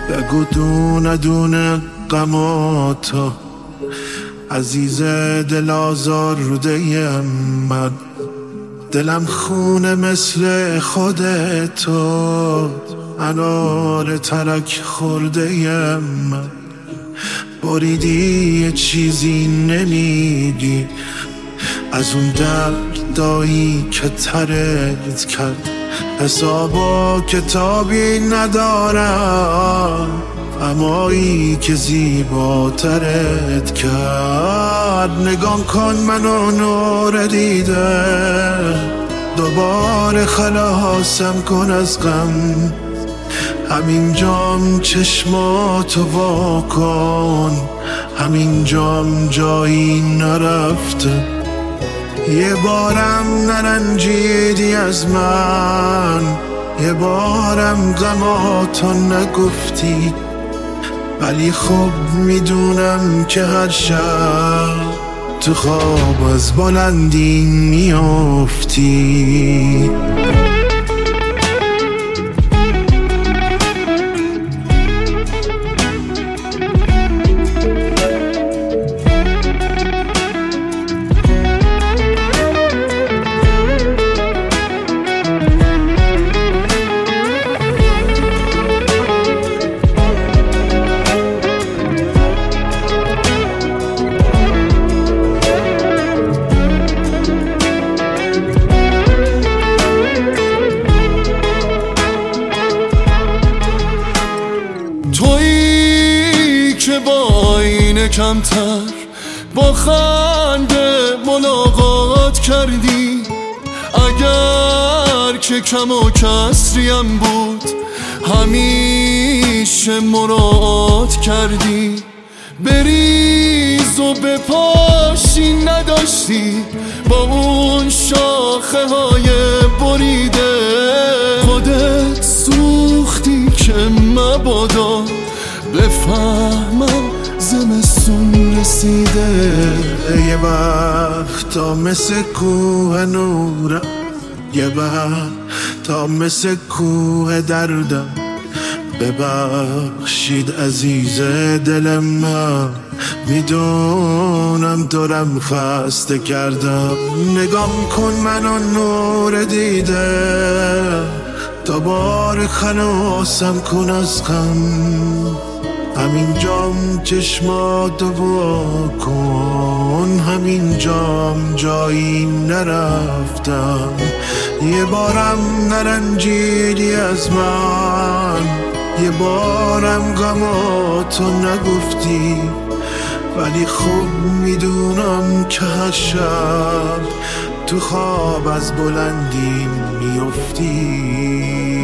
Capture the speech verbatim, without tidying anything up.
بگو دونه دونه غماتو عزیز دل آزارده من، دلم خونه مثل خودتو، انار ترک خورده من. بریدی یه چیزی نمیگی از اون دردایی که ترت کرد، حسابا کتابی ندارم امایی که زیباترت کرد. نگاه کن منو نور دیده، دوباره خلاصم کن از غم. همین جام چشماتو وا کن، همین جام جایی نرفته. یه بارم نرنجیدی از من، یه بارم غماتو نگفتی، ولی خب میدونم که هر شب تو خواب از بلندی میافتی. تویی که با آینه کمتر با خنده ملاقات کردی، اگر که کم و کسریم بود همیشه مراعات کردی. بریز و به پاشی نداشتی با اون شاخه های بریده، خودت سوختی که مبادا بفهمم زمستون رسیده. یه وقتا مثل کوه نورم، یه وقتا مثل کوه دردم. ببخشید عزیز دل من، میدونم دورم خسته کردم. نگام کن منو نور دیده، دوباره خلاصم کن از غم. همین جام چشماتو وا کن، همین جام جایی نرفتم. یه بارم نرنجیدی از من، یه بارم غماتو نگفتی، ولی خوب میدونم که هر شب تو خواب از بلندی میافتی.